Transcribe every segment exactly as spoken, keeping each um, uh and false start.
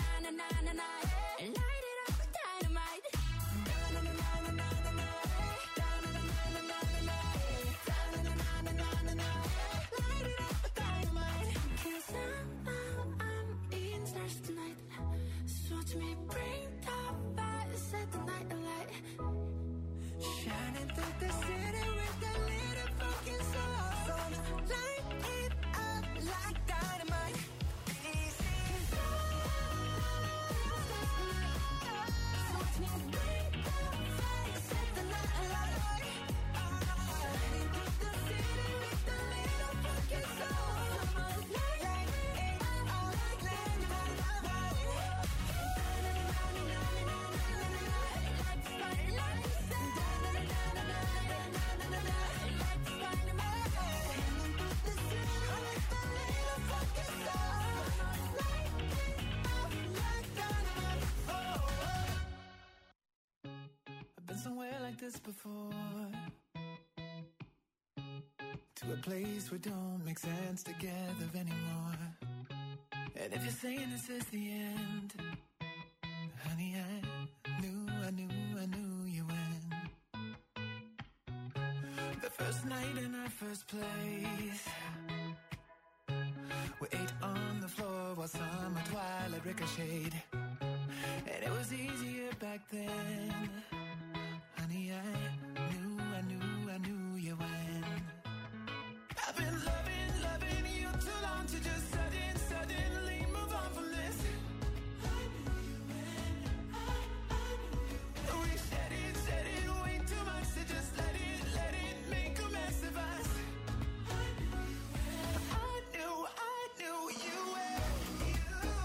na na na na, hey. Light it up with dynamite. Na na na na na na na, na na na na na na na, na na na na na na na, light it up with dynamite. 'Cause somehow I'm eating stars tonight. So watch me bring the fire, set the night alight. Shining through the city with that little fucking soul. So light it up like dynamite. Easy. 'Cause I'm stars tonight. So watch me bring the fire, set the night alight. Shining through the city with that little fucking soul. So light it up like dynamite. I've been somewhere like this before, to a place where don't make sense together anymore. And if you're saying this is the end, honey, I knew, I knew, I knew you when the first night in our first place, we ate on the floor while summer twilight ricocheted. And it was easier back then, honey, I knew, I knew, I knew you when I've been loving, loving you too long to just sudden, suddenly move on from this. I knew you when, I, I knew you when. We said it, said it way too much to just let it, let it make a mess of us. I knew you when, I knew, I knew you when. You,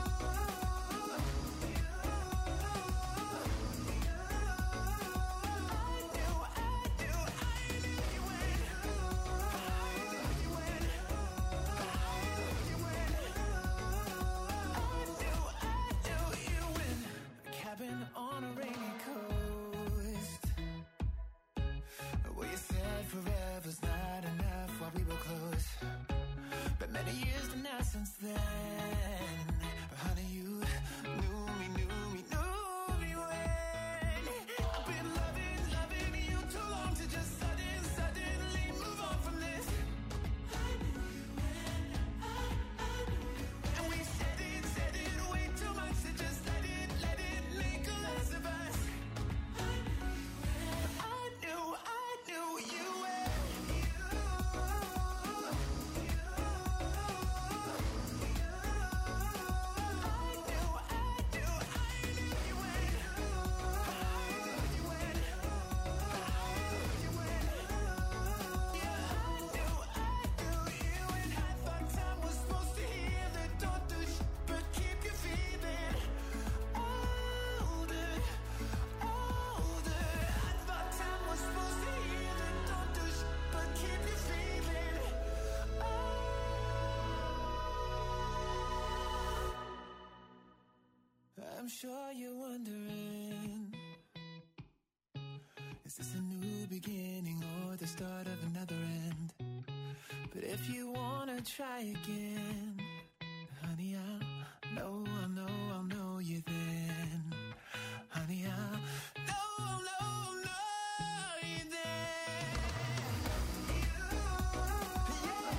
you, you. I knew, I knew, I knew you when. I knew you when. I knew you when. I knew, I knew you when. A cabin on a rainy coast, where you said forever's not enough while we were close. But many years to now since then. But honey, you knew me, knew me, knew me when I've been loving, loving you too long to just sudden, suddenly move on from this. I knew you when, I, I knew you when. And we said it, said it way too much to just let it, let it make a mess of us. I knew you when, I knew, I knew you when. You, you, you. I knew, I knew, I knew you when. I knew you when. I knew you when. Yeah, I knew, I knew you when. I thought time was supposed to heal it. Don't do shit, but keep you feeling older, older. I thought time was supposed to heal it. Don't do shit, but keep you feeling old. I'm sure you're wondering, is this a new beginning or the start of another end? But if you wanna try again, honey, I'll know, I'll know, I'll know you then. Honey, I'll know, I'll know, I'll know you then. You, yeah,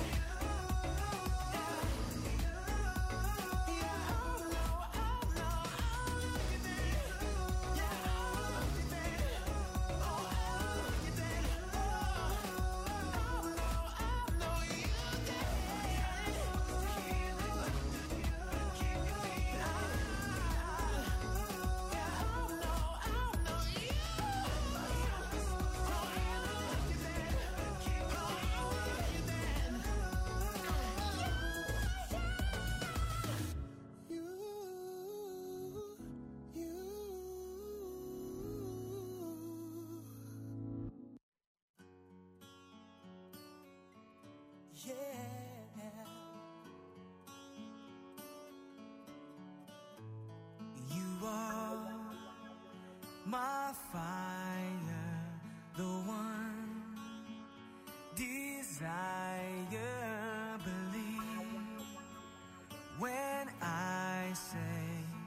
yeah, I'll know, I'll know, I'll know you then. Yeah, I'll know you then. Oh, I'll know you then. Oh, I'll know, I'll know you then. Keep you feeling. my fire, the one desire, believe when I say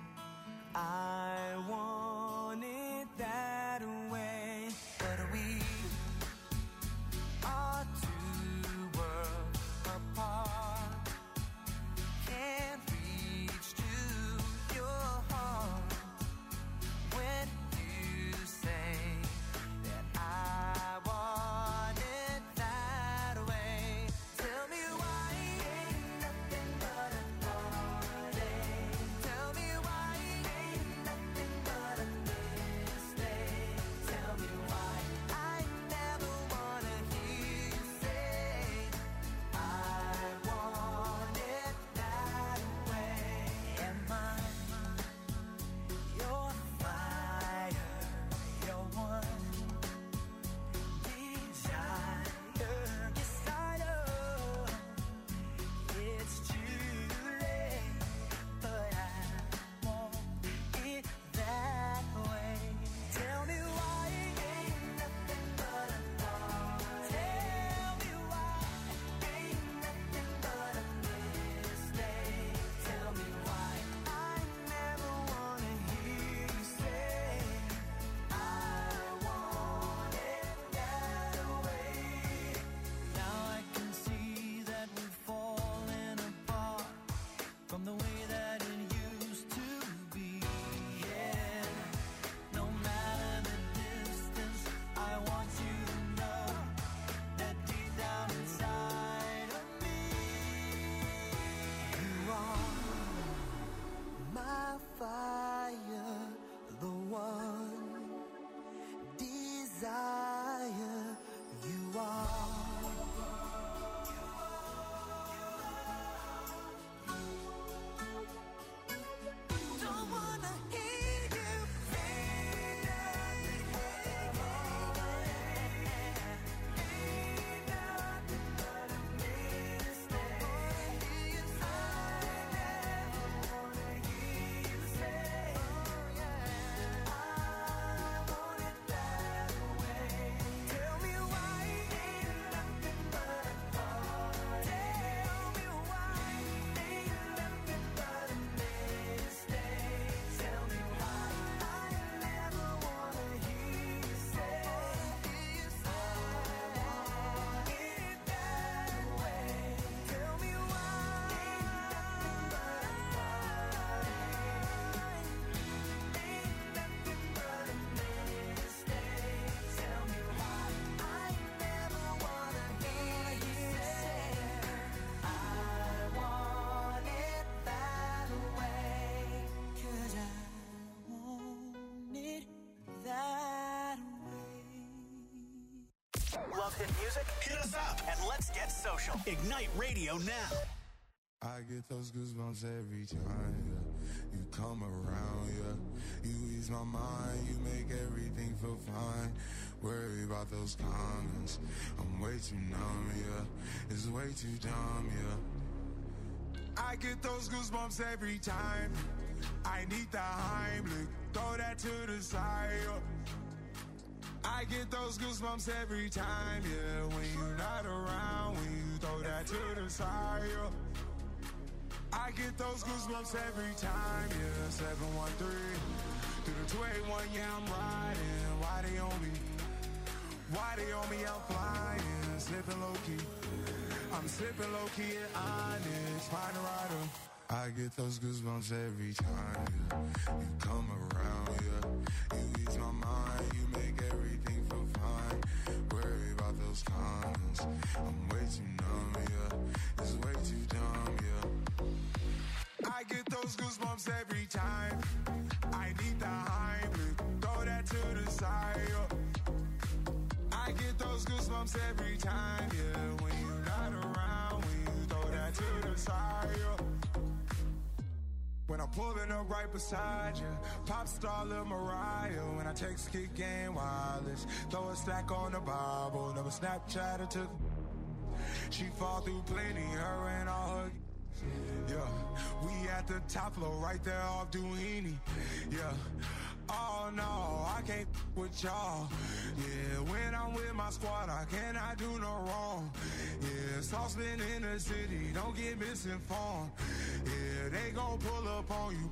love hit music? Hit us up and let's get social. Ignite Radio now. I get those goosebumps every time, yeah. You come around, yeah. You ease my mind, you make everything feel fine. Worry about those comments, I'm way too numb, yeah. It's way too dumb, yeah. I get those goosebumps every time. I need the Heimlich, throw that to the side, yeah. I get those goosebumps every time, yeah. When you're not around, when you throw that to the side, yeah. I get those goosebumps every time, yeah. seven one three, through the two eighty-one, yeah, I'm riding. Why they on me? Why they on me? I'm flying, slipping low-key. I'm slipping low-key at Onyx, find a rider. I get those goosebumps every time, yeah. You come around, yeah. You ease my mind, you make everything feel fine. Worry about those comments, I'm way too numb, yeah. It's way too dumb, yeah. I get those goosebumps every time. I need the Heimlich, throw that to the side, yeah. I get those goosebumps every time, yeah. When you're not around, when you throw that to the side, yeah. When I'm pulling up right beside you, pop star Lil Mariah. When I text Kick Game Wireless, throw a stack on the Bible. Never Snapchat or took. She fall through plenty, her and all her. Yeah, we at the top floor, right there off Duini. Yeah, oh no, I can't with y'all. Yeah, when I'm with my squad, I cannot do no wrong. Yeah, saucepan in the city, don't get misinformed. Yeah, they gon' pull up on you.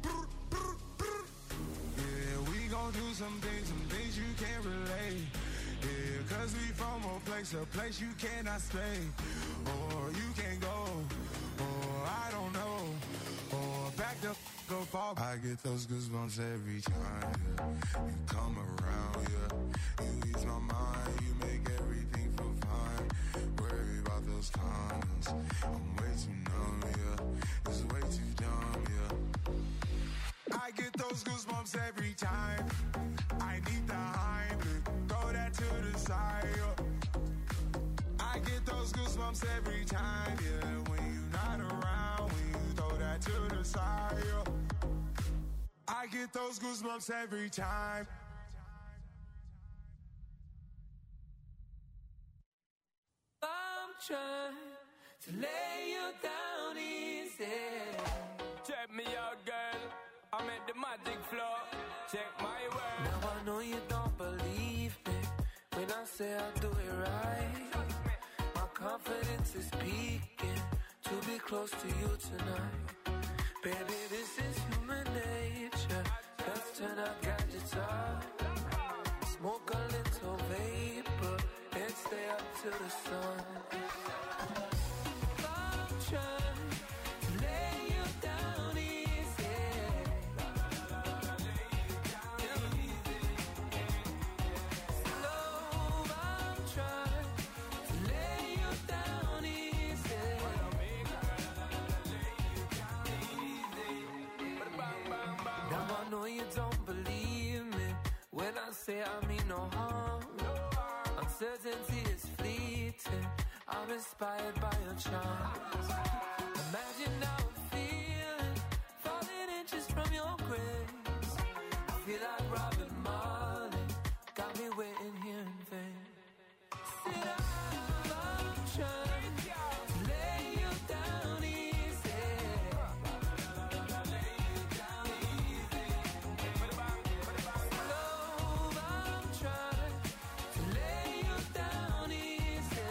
Yeah, we gon' do some things, some things you can't relate. Yeah, cause we from a place, a place you cannot stay. Or you can't go, or I don't know. Or back the f*** up off. I get those goosebumps every time, yeah. You come around, yeah. You ease my mind, you make everything feel fine. Worry about those comments, I'm way too numb, yeah. It's way too dumb, yeah. I get those goosebumps every time. I need the Heimlich, throw that to the side, yeah. I get those goosebumps every time, yeah. When you're not around, when you throw that to the side, yeah. I get those goosebumps every time. I'm trying to lay you down easy. Check me out, girl. I'm at the magic floor. Check my work. Now I know you don't believe me when I say I do it right. My confidence is peaking to be close to you tonight. Baby, this is human nature. Let's turn our gadgets off. Smoke a little vapor and stay up till the sun. I'm trying to lay you down easy. Slow, I'm trying to lay you down easy. Now I know you don't believe me when I say I mean no harm. Uncertainty is fleeting. I'm inspired by your charms. Imagine how it feels, falling inches from your grace. I feel like Robin Marley, got me waiting here in vain. Sit up, I'm trying to lay you down easy. Slow, I'm trying to lay you down easy.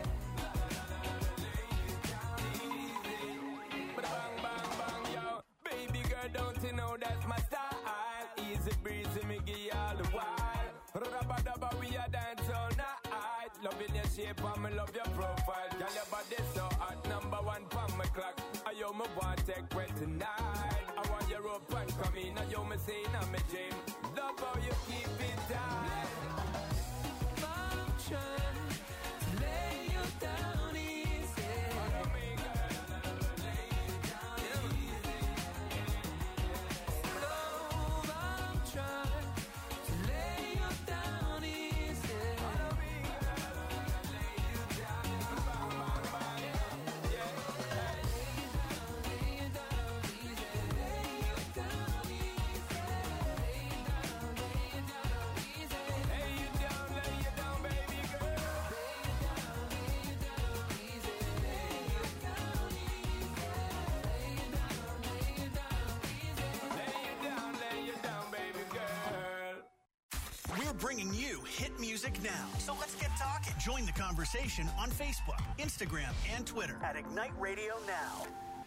Bang, bang, bang, yo. Baby girl, don't you know that's my style? Easy breezy, me give you all the while. Rubba dubba, we a dance all night. Loving your shape and me love your profile. Girl, your body so hot, number one pon my clock. I yo me want take wet tonight. I want your rope and come in. I yo me say in my dream. Love how you keep it tight. I'm trying to lay you down easy. Follow me, girl. Slow, I'm trying to lay you down easy. Follow me, girl. bringing you hit music now. So let's get talking. Join the conversation on Facebook, Instagram, and Twitter at Ignite Radio Now.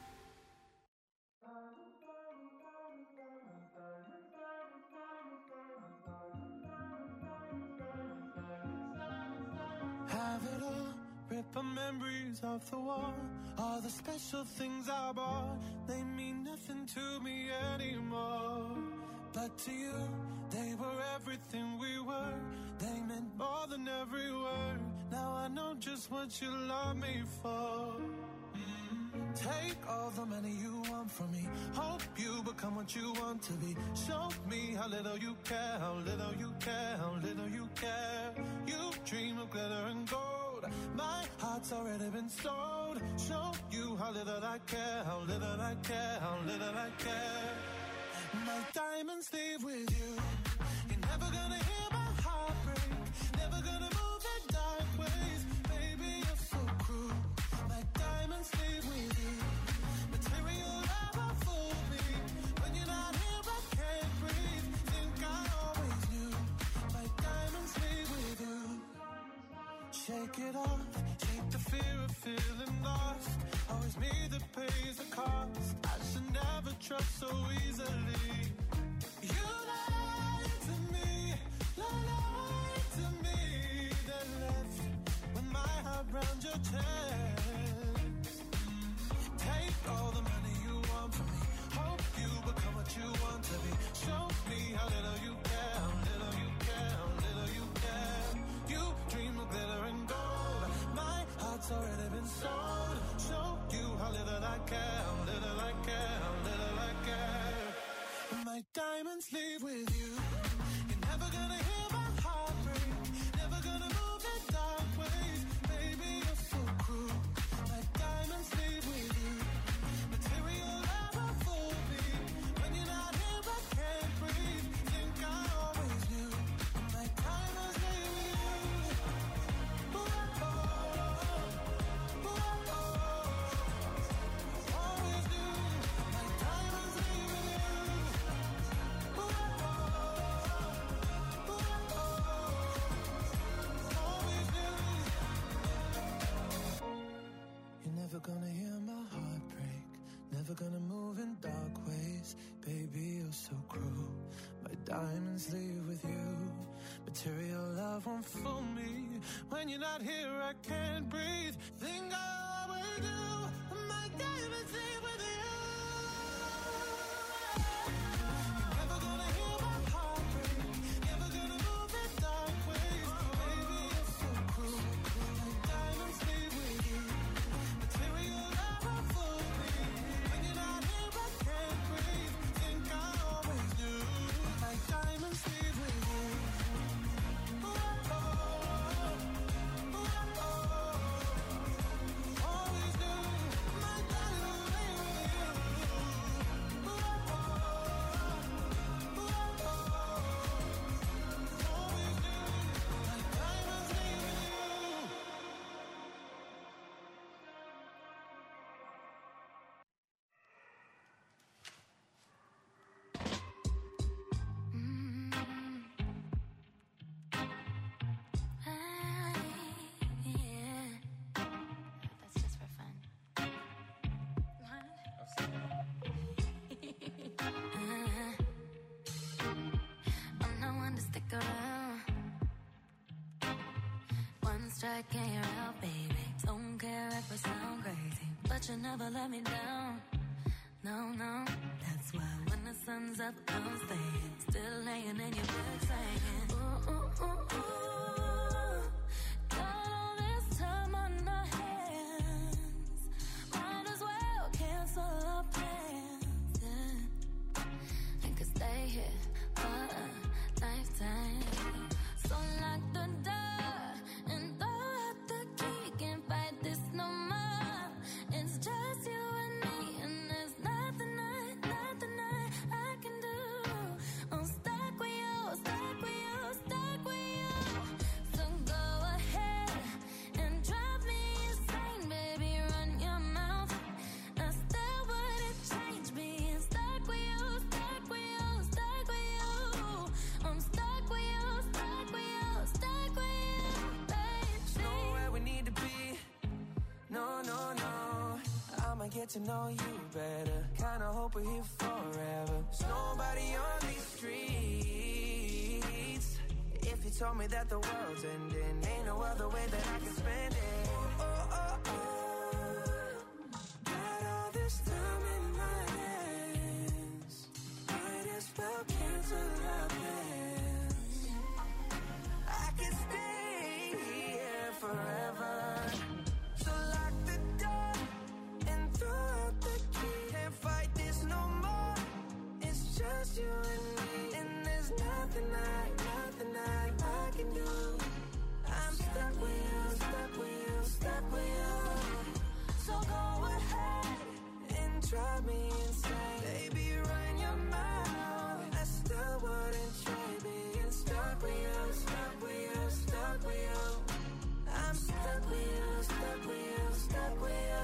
Have it all, rip the memories off the wall. All the special things I bought, they mean nothing to me anymore. But to you, they were everything we were. They meant more than every word. Now I know just what you love me for. Mm. Take all the money you want from me. Hope you become what you want to be. Show me how little you care, how little you care, how little you care. You dream of glitter and gold. My heart's already been sold. Show you how little I care, how little I care, how little I care. My diamonds leave with you. You're never gonna hear my heart break. Never gonna move in dark ways. Baby, you're so cruel. My diamonds leave with you. Material never fooled me. When you're not here, I can't breathe. Think I always knew. My diamonds leave with you. Shake it off. Shake the fear of feeling lost. Always me that pays the cost. I should never trust so easily. You lied to me, lied to me. Then left with my heart round your chest. Take all the money you want from me. Hope you become what you want to be. Show me how little you care, how little you care, how little you care. You dream of glitter and gold. My heart's already been sold. Show you how little I care, how little I care, how little I care. My diamonds leave with you. You're never gonna hear my heart break. Never gonna move in dark ways. Baby, you're so cruel. My diamonds leave with you. Material never fooled me. When you're not here, I can't breathe. Think I always knew. My diamonds leave with you. Ooh, oh, ooh, oh, always knew. My diamonds leave with you. You're never gonna hear my heart break. Never gonna move in dark ways. Baby, you're so cruel. My diamonds leave with you. Material love won't fool me. When you're not here, I can't breathe. Think I always do. My diamonds leave with you. You're never gonna hear my heart break. Never gonna move in dark ways. Baby, you're so cruel. My diamonds leave with you. Material never fooled me. When you're not here, I can't breathe. Think I always knew. My diamonds leave with you. Ooh, oh, ooh, oh, always knew. My diamonds leave with you. Ooh, oh, ooh, oh, always knew. My diamonds leave with you. That's just for fun. I'm not one to stick around. One strike and you're out, baby. Don't care if I sound crazy, but you never let me down. No, no, that's why when the sun's up, I'm staying. Still laying in your bed saying, ooh, ooh, ooh, ooh. Got all this time on our hands. Might as well cancel our plans. Yeah. And could stay here for a lifetime. So lock the door and throw out the key. Can't fight this no more. It's just you and me, and there's nothing I, nothing I, I can do. I'm stuck with you, stuck with you, stuck with you. So get to know you better. Kinda hope we're here forever. There's nobody on these streets. If you told me that the world's ending, ain't no other way that I can spend it. Oh, oh, oh, oh. Got all this time in my hands. Might as well cancel our plans. I can stay here forever. So lock the door and throw out the key. Can't fight this no more. It's just you and me. And there's nothing I, nothing I, I can do. I'm stuck with you, stuck with you, stuck with you. So go ahead and drive me insane. Baby, run your mouth. I still wouldn't trade being stuck with you, stuck with you, stuck with you. I'm stuck with you, stuck with you, stuck with you.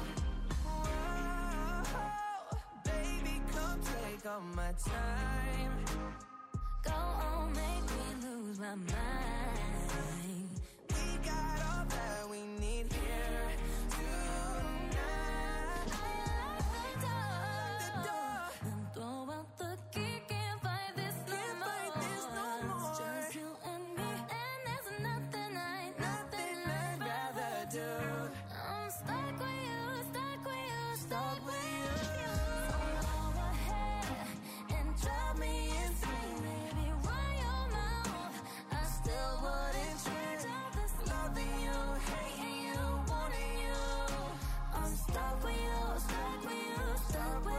Whoa, baby, come take all my time. Go on, make me lose my mind. We got all that we need here tonight. Lock the door and throw out the key. Can't fight this no Can't more. fight this no more. It's just you and me, and there's nothing I, nothing I'd rather do. I'm stuck with you, stuck with you, stuck with you. So go ahead and drive me insane, baby. Run your mouth. I still wouldn't change all this loving you, hating you, wanting you. I'm stuck with you, stuck with you, stuck with you.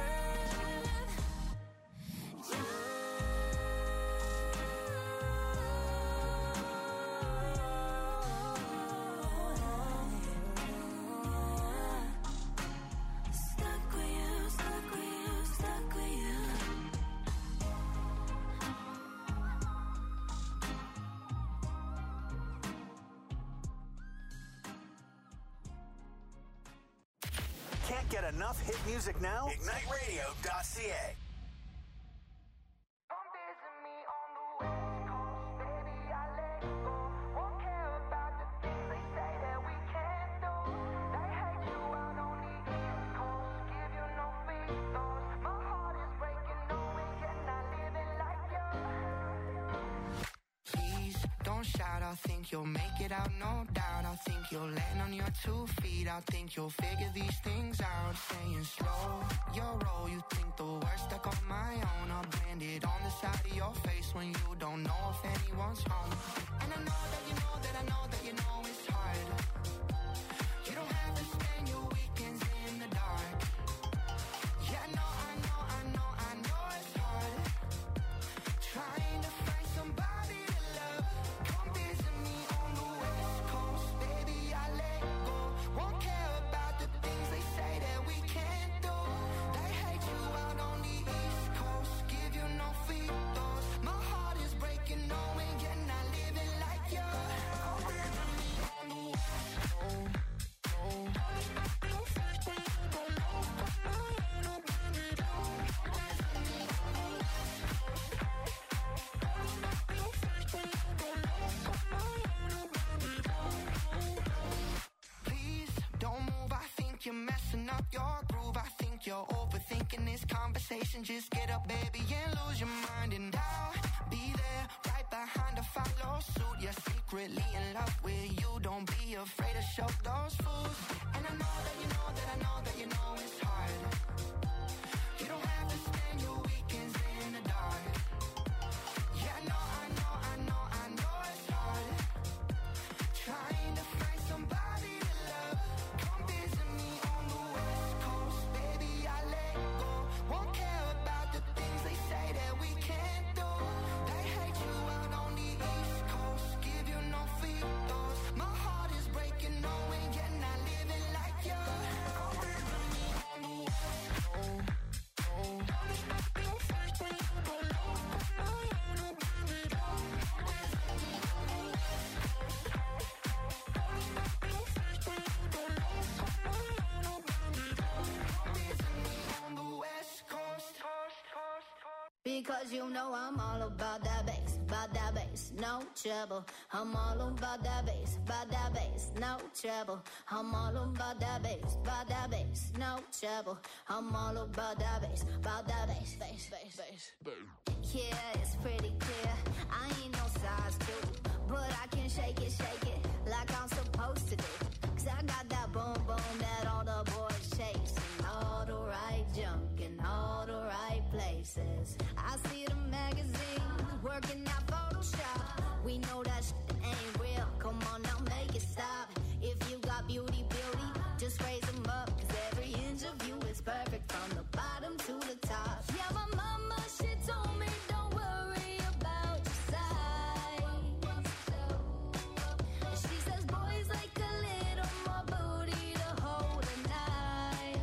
Stuck with you, stuck with you, stuck with you. Can't get enough hit music now? ignite radio dot c a. Come visit me on the West Coast, baby, I let go. Won't care about the things they say that we can't do. They hate you out on the East Coast, give you no free throws. My heart is breaking, knowing you're not living like you. Please don't shout, I think you'll make it out, no doubt. I think you'll land on your two feet. I think you'll figure these things out. Saying slow your roll, you think the worst stuck on my own. I'll brand it on the side of your face when you don't know if anyone's home. And I know that you know that I know that you know it's hard. You don't have to spend your weekends in the dark. Yeah, I know, I know, I know, I know it's hard. Trying to find somebody to love. Come visit me on the West Coast, baby, I let go. Won't care about the things they say that we can't do. They hate you out on the East Coast, give you no free throws. My heart is breaking, knowing you're not living like you. Come visit me on the West Coast. Please don't move, I think you're messing up your groove. I think you're overthinking this conversation. Just get up, baby, and lose your mind. And I'll be there, right behind to follow suit. You're secretly in love with you. Don't be afraid to show those fools. And I know that you know that I know that you know it's hard. You don't have to spend your weekends in the dark. Yeah, I know, I know, I know, I know it's hard. Trying to find somebody to love. Come visit me on the West Coast, baby, I let go. Won't care about the things they say that we can't do. They hate you out on the East Coast, give you no free throws. My heart is breaking, knowing you're not living like you. Come visit me on the West Because you know I'm all about that bass, about that bass, no trouble. I'm all about that bass, about that bass, no trouble. I'm all about that bass, about that bass, no trouble. I'm all about that bass, about that bass, bass, bass, bass. Yeah, it's pretty clear. I ain't no size two, but I can shake it, shake it like I'm supposed to do. Cause I got that boom boom that all the boys chase. All the right junk in all the right places. I see the magazines working out Photoshop. We know that shit ain't real. Come on now, make it stop. If you got beauty, beauty, just raise them up. Cause every inch of you is perfect from the bottom to the top. Yeah, my mama, she told me don't worry about your size. She says boys like a little more booty to hold at night.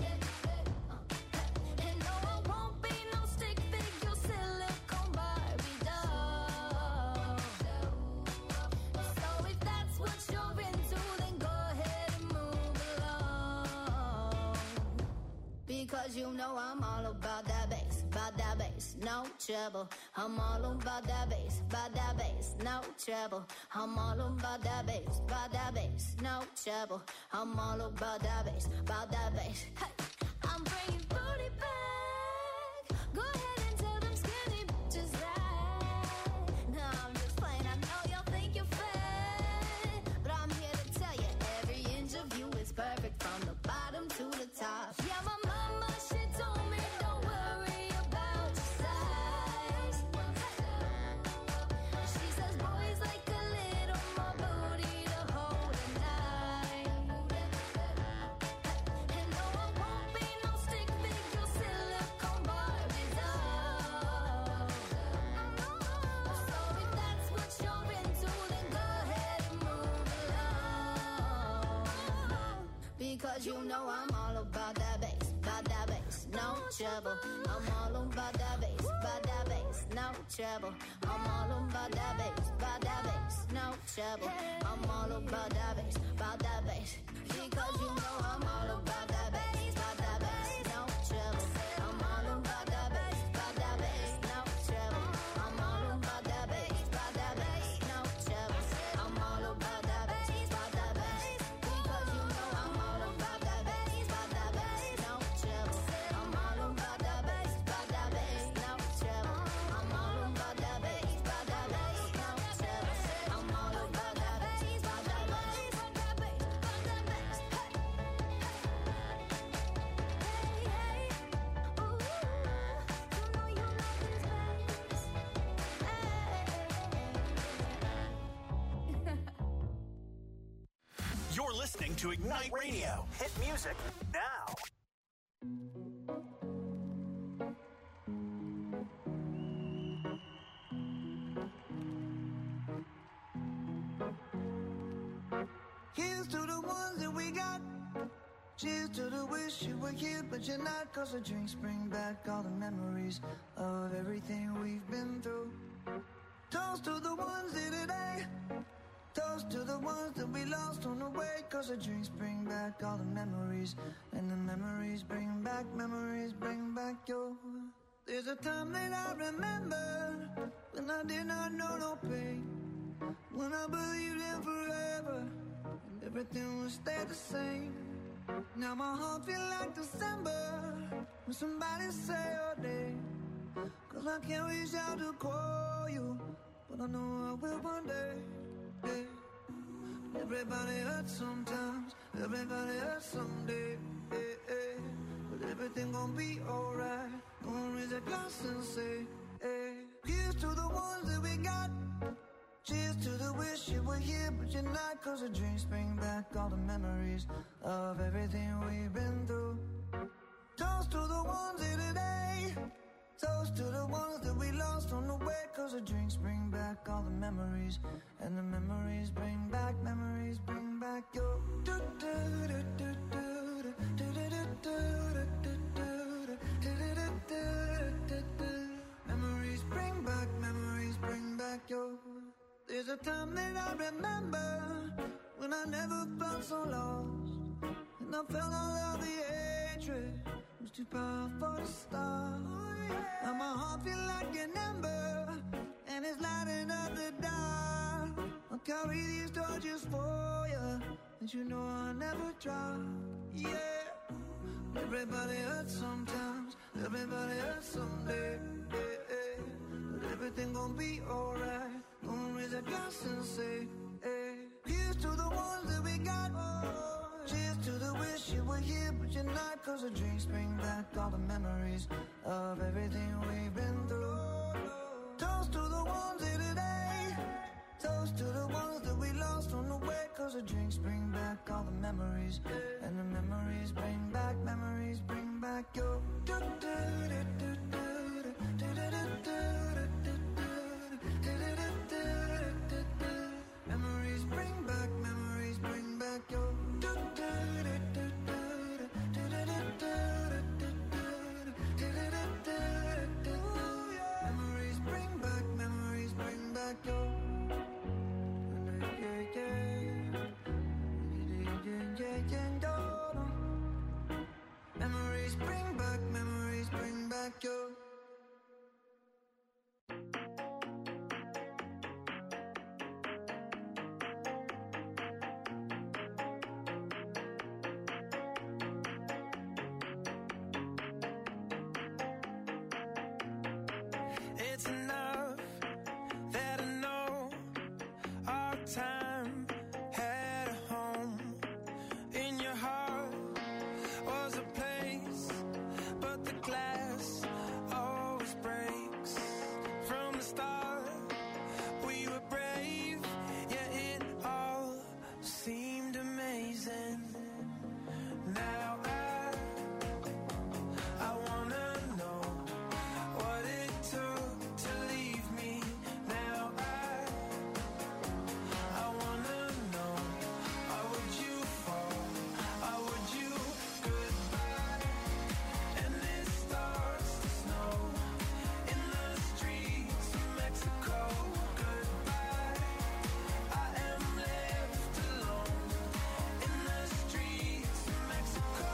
And no, I won't be no stick figure silicone Barbie doll. So if that's what you're into, then go ahead and move along. Because you know I'm all about that bass, about that bass, no trouble. I'm all about that bass, about that bass, no trouble. I'm all about that bass, about that bass, no trouble. I'm all about that bass, about that bass. Hey, I'm bringing booty back. Go ahead and tell them skinny bitches that. No, I'm just playing. I know y'all think you're fat, but I'm here to tell you every inch of you is perfect from the bottom to the top. Yeah, my mama, she told me don't worry about your size. She says boys like a little more booty to hold at night. And no, I won't be no stick figure silicone Barbie doll. So if that's what you're into, then go ahead and move along. Because you know I'm all about that bass, about that bass, no trouble. I'm all about that bass, about that bass, no trouble. I'm all about that bass, about that bass, no trouble. I'm all about that bass, about that bass. Because you know I'm all about that bass, about that bass, no trouble. I'm all about that bass, about that bass, no trouble. I'm all about that bass, about that bass, no trouble. I'm all about that bass, about that bass. Because you know I'm all about that bass, about that bass, no trouble. I'm all about that bass, about that bass, no trouble. I'm all about that bass, about that bass, no trouble. I'm all about that bass, about that bass, about that bass, about that bass. Hey, hey, hey, ooh, you know you love this bass. Hey. You're listening to Ignite Radio. Hit music now. Here's to the ones that we got. Cheers to the wish you were here, but you're not. Cause the drinks bring back all the memories of everything we've been through. Toast to the ones here today. Toast to the ones that we lost on the way. Cause the drinks bring back all the memories. And the memories bring back, memories bring back your. There's a time that I remember when I did not know no pain. When I believed in forever and everything would stay the same. Now my heart feel like December when somebody say your name. Cause I can't reach out to call you, but I know I will one day. Yeah. Everybody hurts sometimes, everybody hurts someday. Yeah, yeah. But everything gon' be alright. Gonna raise a glass and say, hey. Here's to the ones that we got. Cheers to the wish you were here, but you're not. Cause the drinks bring back all the memories of everything we've been through. Toast to the ones here today. Toast to the ones that we lost on the way. Cause the drinks bring back all the memories. And the memories bring back, memories bring back your. Memories bring back, memories bring back your. There's a time that I remember when I never felt so lost. And I felt all of the hatred. was too powerful to stop. Now my heart feel like an ember, and it's lighting up the dark. I'll carry these torches for you, and you know I'll never drop. Yeah, everybody hurts sometimes, everybody hurts someday. Yeah, yeah. But everything gon' be alright. Gonna raise a glass and say, hey, here's to the ones that we got. Cheers to the wish you were here, but you're not. Cause the drinks bring back all the memories of everything we've been through. Toast to the ones here today. Toast to the ones that we lost on the way. Cause the drinks bring back all the memories. And the memories bring back, memories bring back your memories bring back, memories bring back your memories bring back, memories bring back your memories bring back, memories bring back your It's enough that I know our time had a home. In your heart was a place, but the glass always breaks. From the start, we were brave, yet it all seemed amazing. Now I, I wanna know what it took to leave me. Now I, I wanna know, how would you fall? How would you goodbye? And it starts to snow in the streets of Mexico. Goodbye, I am left alone in the streets of Mexico.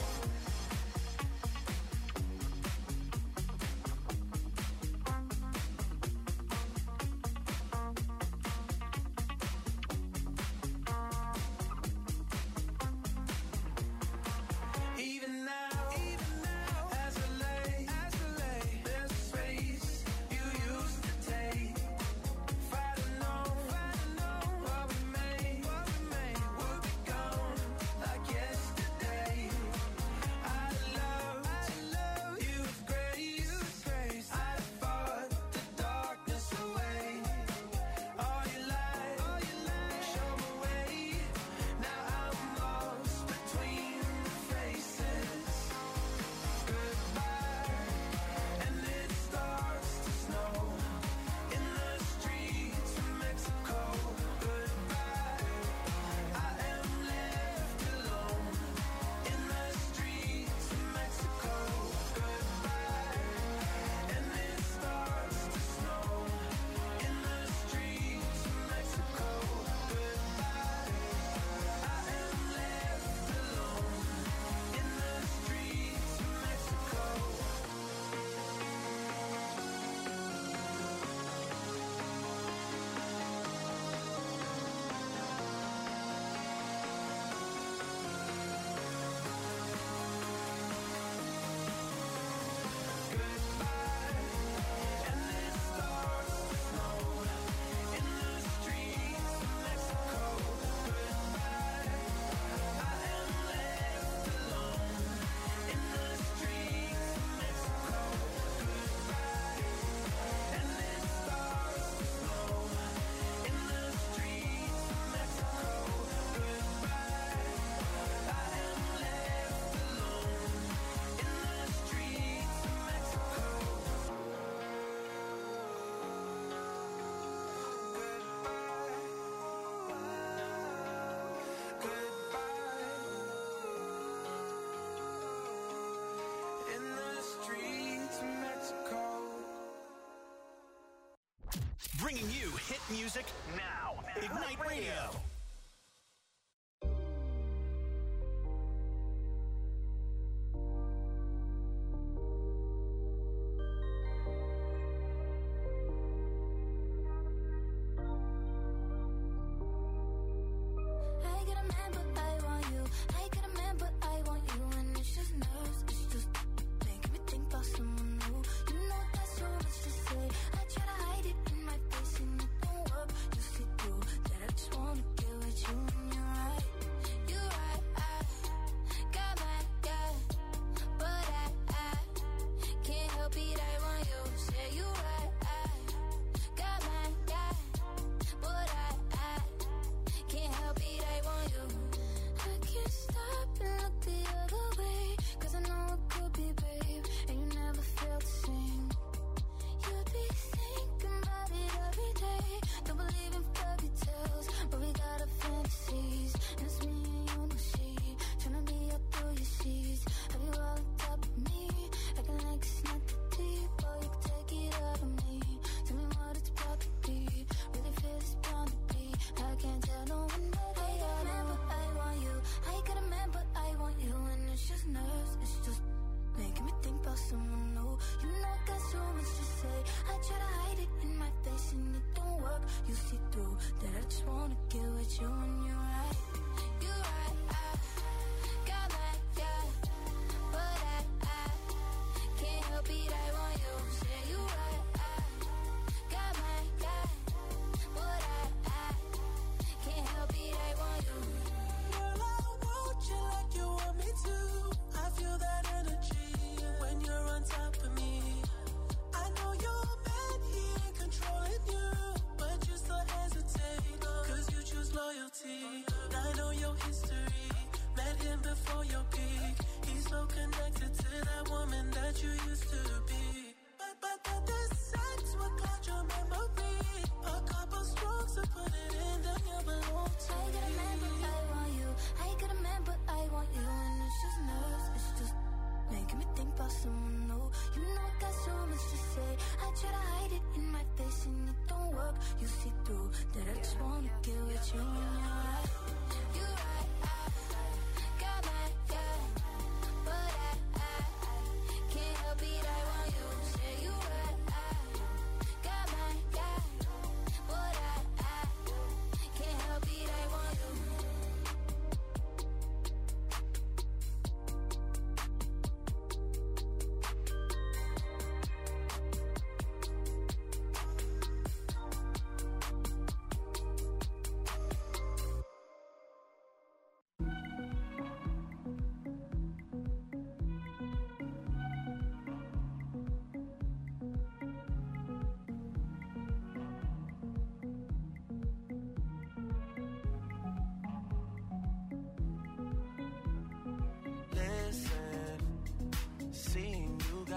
Even now, even now, as I lay, as I lay, there's a space you used to take. If I'd have known, if I'd have known what we made, what we made would be gone like yesterday. I'd love, I'd love you with grace, you with grace. I'd have fought the darkness away. All your light, all your light, show me way. Now I'm lost between the faces. Goodbye, and it starts to snow in the streets of Mexico. Goodbye, I am left alone in the streets of Mexico. Goodbye, and it starts to snow in the streets of Mexico. Goodbye, I am left alone in the streets of Mexico. Goodbye, and it starts to snow in the streets of Mexico. Goodbye, I am left alone in the streets of Mexico. Goodbye, and it starts to snow in the streets of Mexico. Goodbye, I am left alone in the streets of Mexico. Goodbye, in the streets of Mexico. Bringing you hit music now. Ignite Radio.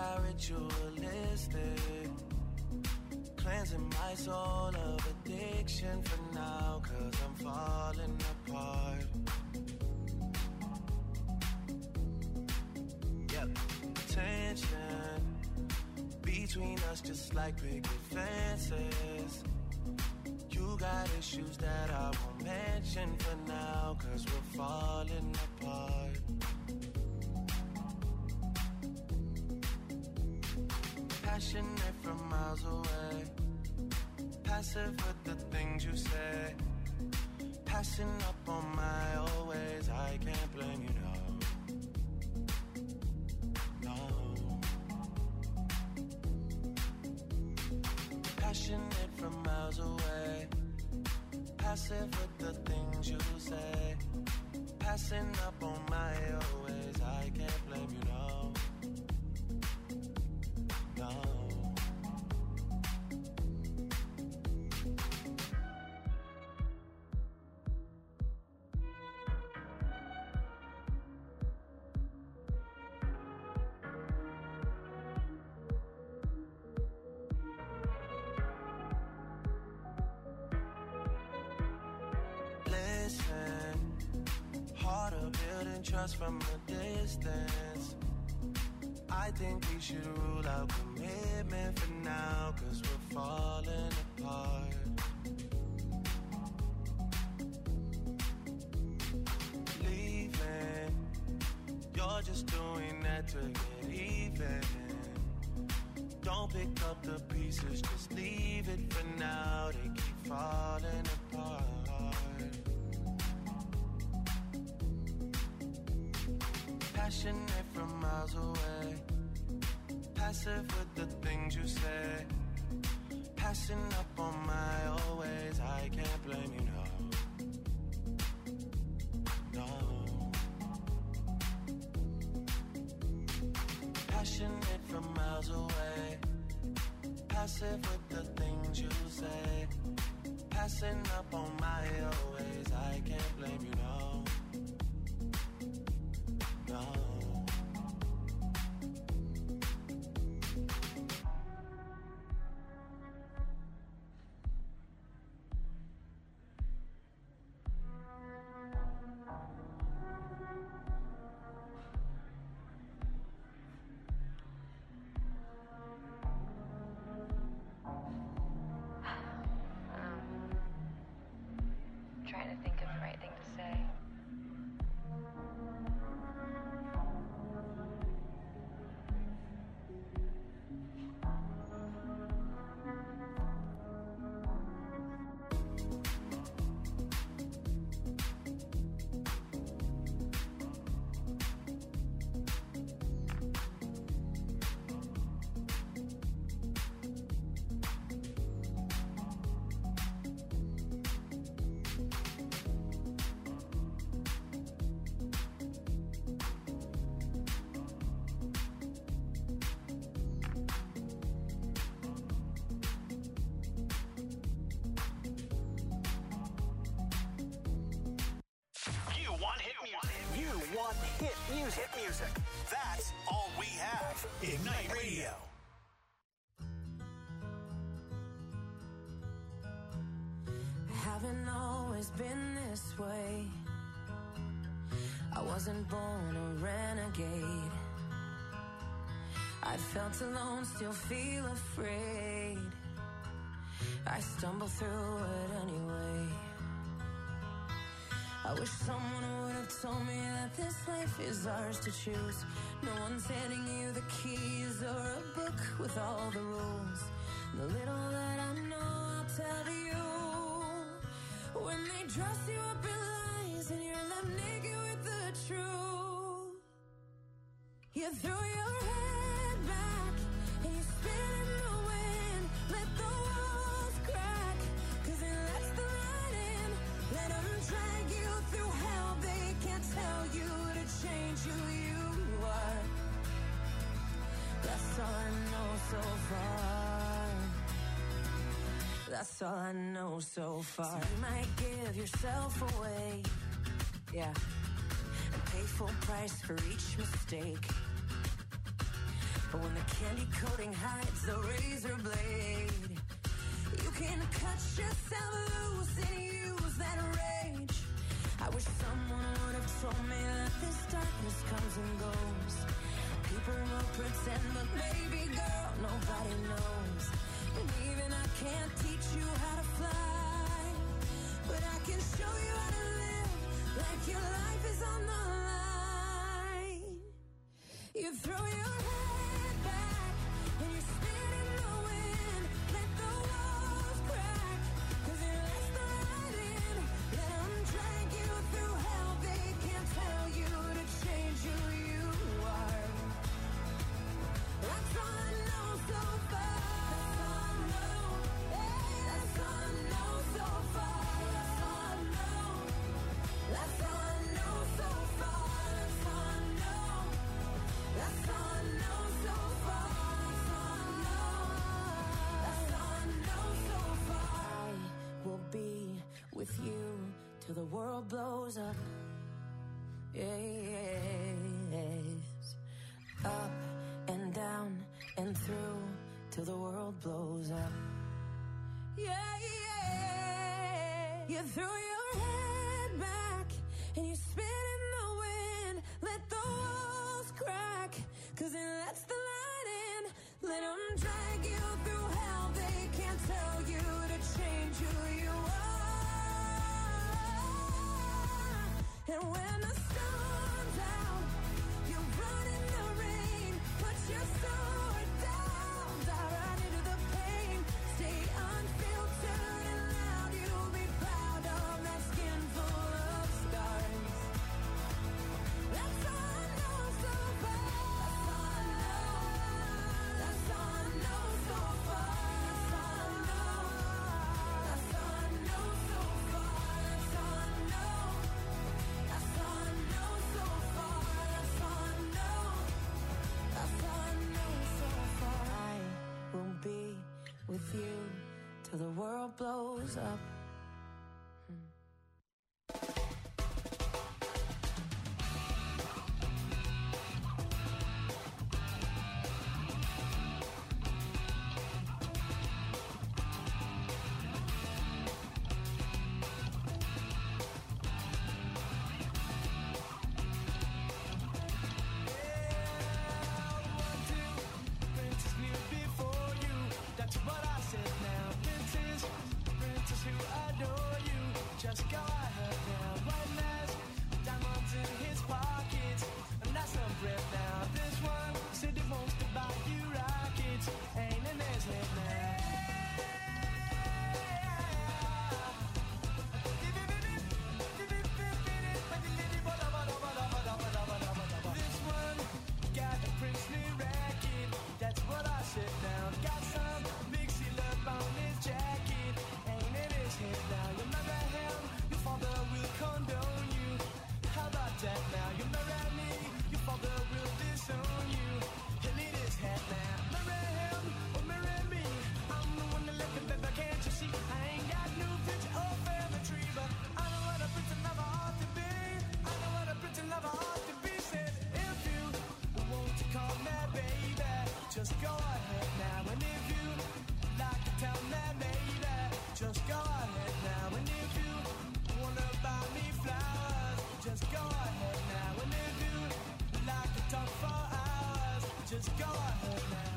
got ritualistic, cleansing my soul of addiction for now, cause I'm falling apart. Yep, tension between us just like picket fences. You got issues that I won't mention for now, cause we're falling apart. Passionate from miles away, passive with the things you say, passing up on my old ways. I can't blame you, no, no. Passionate from miles away, passive with the things you say, passing up on my old ways. I can't blame you, no, no. Trust from a distance. I think we should rule out commitment for now, cause we're falling apart. Leaving, you're just doing that to get even. Don't pick up the pieces, just leave it for now. They keep falling apart. Passionate from miles away, passive with the things you say, passing up on my old ways. I can't blame you, no, no. Passionate from miles away, passive with the things you say, passing up on my old ways. I can't blame you, no, no. Trying to think of the right thing to say. Hit music. Hit music. That's all we have. Ignite Radio. Haven't always been this way. I wasn't born a renegade. I felt alone, still feel afraid. I stumble through it anyway. I wish someone would have told me that this life is ours to choose. No one's handing you the keys or a book with all the rules. The little that I know I'll tell you. When they dress you up in lies and you're left naked with the truth, you throw your head back and you spin in the wind. Let the walls crack, cause it lets the light in. Let them drag you through hell. They can't tell you to change who you are. That's all I know so far. That's all I know so far. So you might give yourself away, yeah, and pay full price for each mistake. But when the candy coating hides the razor blade, you can cut yourself loose and use that rage. I wish someone would have told me that this darkness comes and goes. People will pretend, but baby girl, nobody knows. And even I can't teach you how to fly, but I can show you how to live like your life is on the line. You throw your head back and you spin in the wind. Let the walls crack, 'cause it lets the light in. Let them drag you through hell. They can't tell you to change who you are. That's all I know so far. That's all I know. Hey, that's all I know so far. That's all I know. That's all I know so far. That's all I know. That's all I know so far. That's all I know. That's all I know so far. I will be with you till the world blows up. Yes. Up and down and through till the world blows up. Yeah, yeah. You throw your head back and you spin in the wind. Let the walls crack, 'cause it lets the light in. Let them drag you through hell. They can't tell you to change who you are. And when the sun's out, you run in the rain. Put your sword down, dive right into the pain. Stay unfiltered and loud. You'll be proud of that skin full of scars. That's all I know so far. That's all I know. That's all I know so far. That's all I know. That's all I know so far. That's all I know. That's all I know so far. That's all I know. That's all I know so far. I will be with you till the world blows up. Princess knew before you. That's what I said now. Princess, princess who adore you. Just go ahead now. White mask, diamonds in his pockets, and that's some breath now. This one said he wants to buy you rockets. Ain't in his head now. This one got a princely racket. That's what I said now. Got some big seal up on his jacket. Ain't in his head now. You marry him, your father will condone you. How about that now? You marry me, your father will disown you. He'll eat his head now. Marry him or marry me. I'm the one that left him, baby, can't you see? I ain't got no picture or family tree, but I know what a prince and lover ought to be. I know what a prince and lover ought to be. Said if you want to call me baby, just go ahead now. And if you like to tell me baby, just go ahead now. And if you wanna buy me flowers, just go ahead now. And if you like to talk for hours, just go ahead now.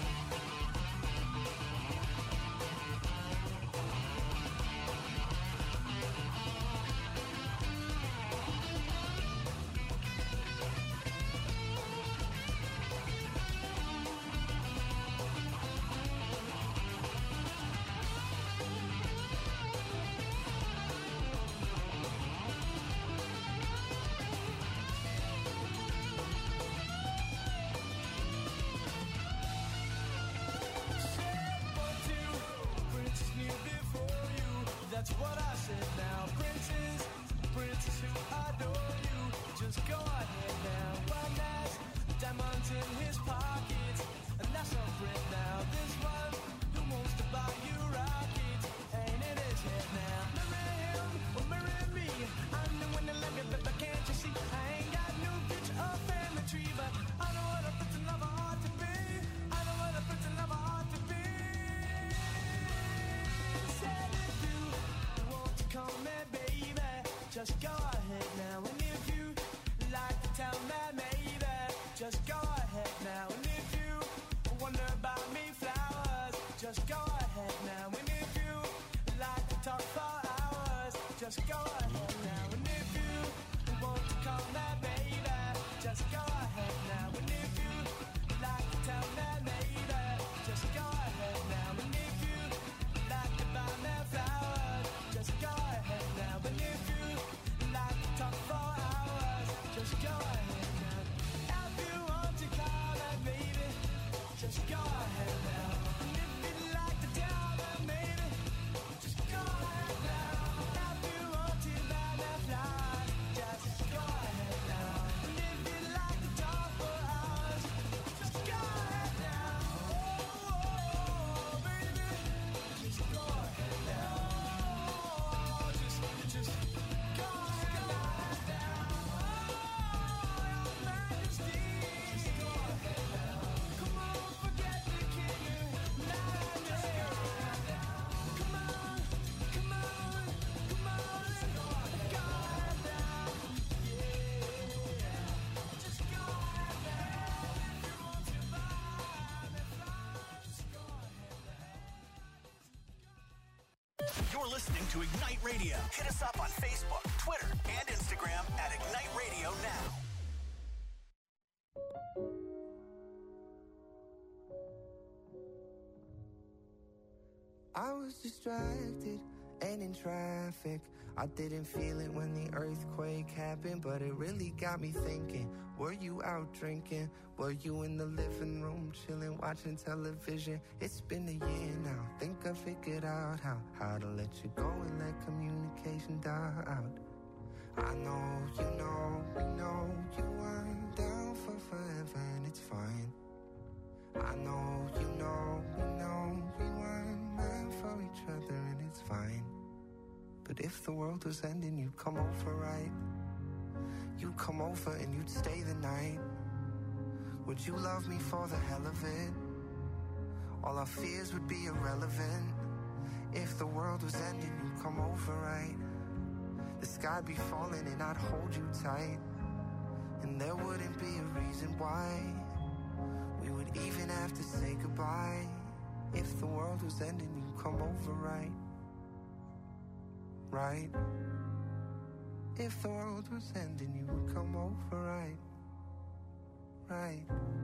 Princess knew before you. That's what I said now. Princess, princess who adore you. Just go ahead now. White mask, diamonds in his pockets, and that's some friend now. This one who wants to buy you rockets. Ain't in his head now. Marry him or marry me. I'm the one that let me, but can't you see? I ain't got no picture or family tree, but I know what a prince and lover ought to be. You're listening to Ignite Radio. Hit us up on Facebook, Twitter, and Instagram at Ignite Radio Now. I was distracted and in traffic. I didn't feel it when the earthquake happened, but it really got me thinking. Were you out drinking? Were you in the living room chilling, watching television? It's been a year now. Think I figured out how, how to let you go and let communication die out. I know, you know, we know you weren't down for forever and it's fine. I know, you know, we know we weren't meant for each other and it's fine. But if the world was ending, you'd come over, right? You'd come over and you'd stay the night. Would you love me for the hell of it? All our fears would be irrelevant. If the world was ending, you'd come over, right? The sky'd be falling and I'd hold you tight. And there wouldn't be a reason why we would even have to say goodbye. If the world was ending, you'd come over, right? Right? If the world was ending, you would come over, right? Right?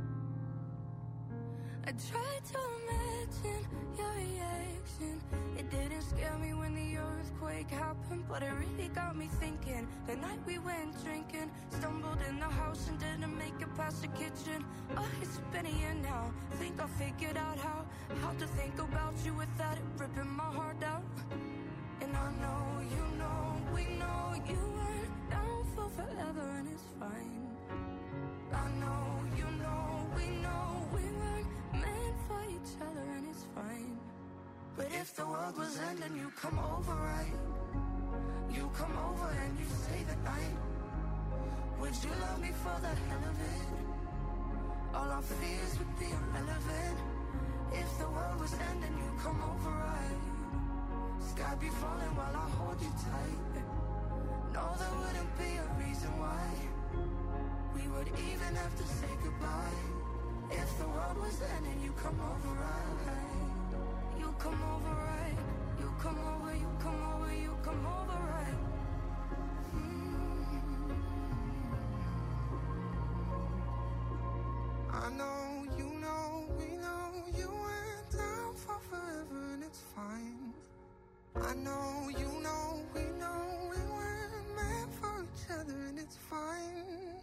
I tried to imagine your reaction. It didn't scare me when the earthquake happened, but it really got me thinking. The night we went drinking, stumbled in the house and didn't make it past the kitchen. Oh, it's been a year now. Think I figured out how How to think about you without it ripping my heart out. And I know, you know, we know you weren't down for forever and it's fine. I know, you know, we know we weren't meant for each other and it's fine. But if the world was ending, you come over, right? You come over and you stay the night. Would you love me for the hell of it? All our fears would be irrelevant. If the world was ending, you come over, right? Sky be falling while I hold you tight. No, there wouldn't be a reason why we would even have to say goodbye. If the world was ending, you come over, right? You come over, right? You come over, you come over, you come over, right? Mm. I know, you know, we know you went down for forever and it's fine. I know, you know, we know we weren't meant for each other and it's fine.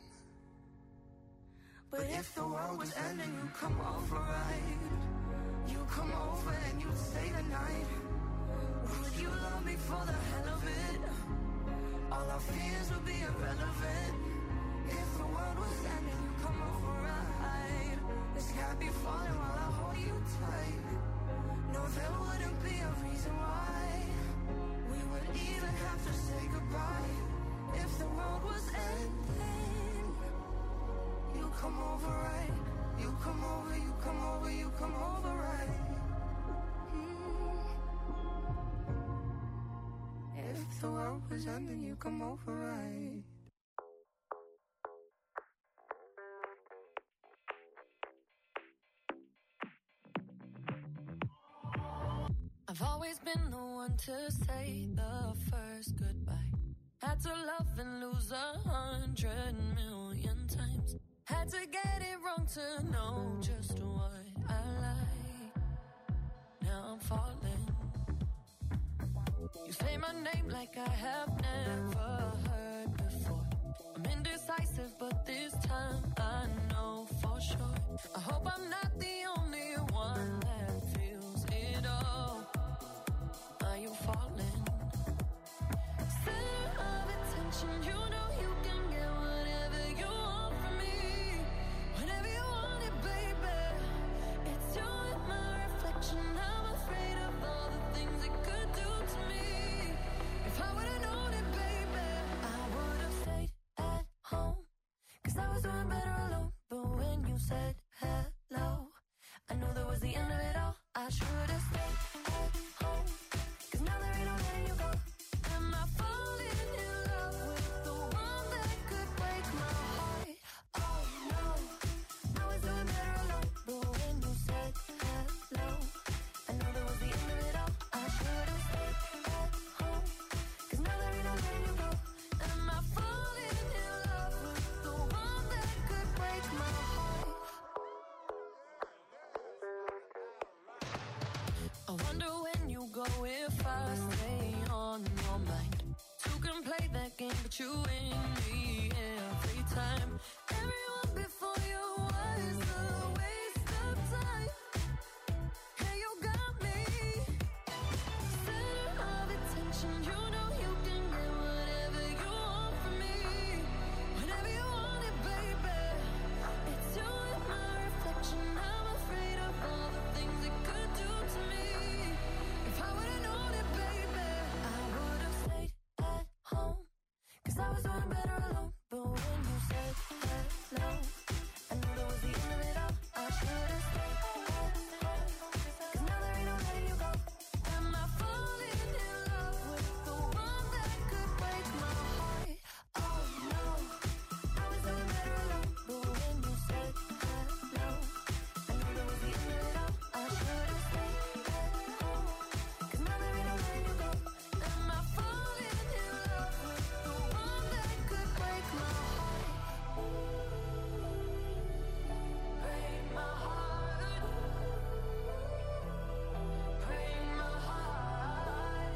But if the world was ending, you come over, right? You come over and you'd stay the night. Would you love me for the hell of it? All our fears would be irrelevant. If the world was ending, you come over, right? The sky be falling while I hold you tight. No, there wouldn't be a reason why we would even have to say goodbye. If the world was ending, you come over, right? You come over, you come over, you come over, right? Mm. If the world was ending, you come over, right? I've always been the one to say the first goodbye. Had to love and lose a hundred million times. Had to get it wrong to know just what I like. Now I'm falling. You say my name like I have never heard before. I'm indecisive, but this time I know for sure. I hope I'm not the only one that feels it all. Are you falling? Center of attention, you know you can get whatever you want from me. Whenever you want it, baby. It's you and my reflection. I'm afraid of all the things it could do to me. If I would've known it, baby, I would've stayed at home. Cause I was doing better alone. But when you said hello, I knew that was the end of it all. put you in me every time. Everyone before you was a waste of time. Hey, you got me. Center of attention, you know you can get whatever you want from me. Whenever you want it, baby. It's you and my reflection. I'm afraid of all the things it could do to me. If I would've known it, baby, I would've stayed at home. Cause I was doing better alone. But when you said hello, I knew that was the end of it all. I should've stayed at home. Cause now there ain't no letting you go. Am I falling in love with the one that could break my heart? Oh no, I was doing better alone. But when you said hello, I knew that was the end of it all. I should've stayed at home. Cause now there ain't no letting you go. Am I falling in love with the one that could break my heart? Break my heart. Break my heart.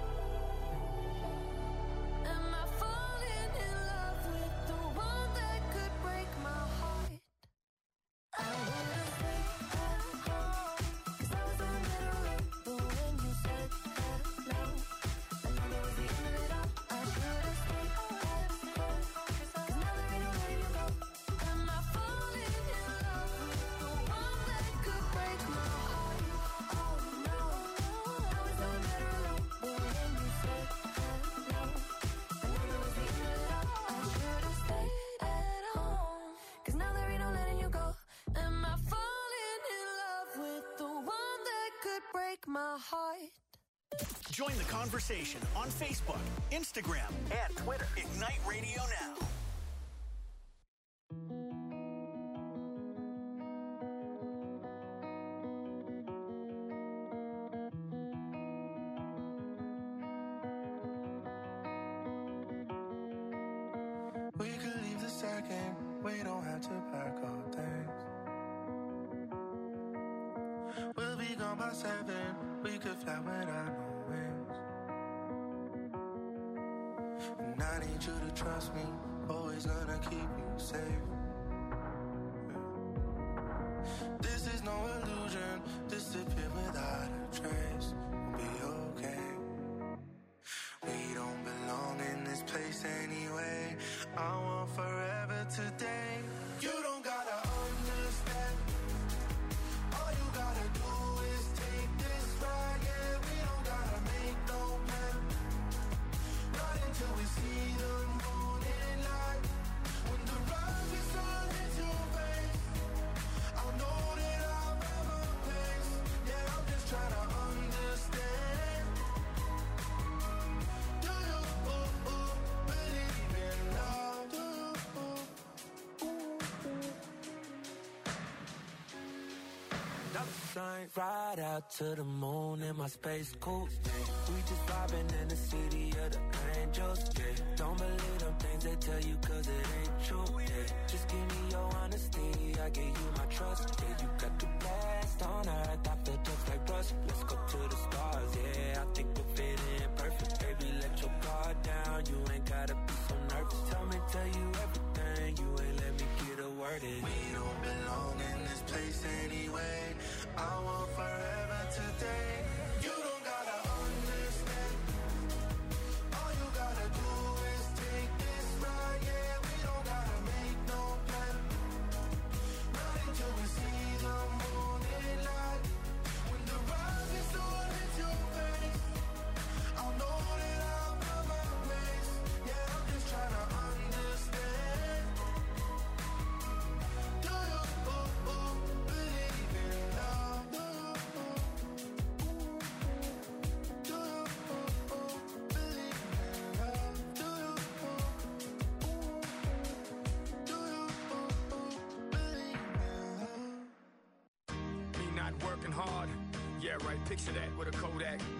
Am I falling in love with the one that could break my heart? I would've stayed at home. Cause I was doing better alone. But when you said hello, I knew that was the end of it all. I should've stayed at home. Cause now there ain't no letting you go. Am I falling in love with the one that could break my heart? Oh no, I was doing better alone. But when you said hello, I knew that was the end of it all. I should've stayed at home. Cause now there ain't no letting you go. Am I falling in love with the one that could break my heart? Join the conversation on Facebook, Instagram, and Twitter. Ignite Radio Now. We could leave the second, we don't have to pack our things. We'll be gone by seven, we could fly without no wings. And I need you to trust me, always gonna keep you safe. This is no illusion, disappear without a trace. We'll be okay. We don't belong in this place anyway. I want forever today. You don't gotta understand. All you gotta do is take this ride. Yeah, we don't gotta make no plan. Not until we see the morning light. When the rising sun hits your face, I'll know that I'll have a place. Yeah, I'm just trying to understand. Do you ooh, ooh, believe in love? Do you ooh, ooh, ooh. Dollar signs, ride out to the moon in my space coupe. We just vibing in the city of the angels. Yeah. Don't believe them things they tell you cause it ain't true. Yeah. Just give me your honesty, I give you my trust. Yeah, you got the best on earth, I feel just like rust. Let's go to the stars, yeah, I think we'll fit in perfect. Baby, let your guard down, you ain't gotta be so nervous. Tell me, tell you everything, you ain't let me get a word in. We don't belong in this place anyway. I want forever today. You don't gotta understand. All you gotta do is take this ride. Yeah, we don't gotta make no plan. Not until we see the morning light. When the rising sun hits your face, I'll know that I'll have my place. Yeah, I'm just trying to understand. Do you ooh, ooh, believe in love? Do you ooh, ooh, do you ooh, ooh, believe in love? Do you ooh, ooh, do you ooh, ooh, believe in love? Me not working hard. Yeah, right. Picture that with a Kodak.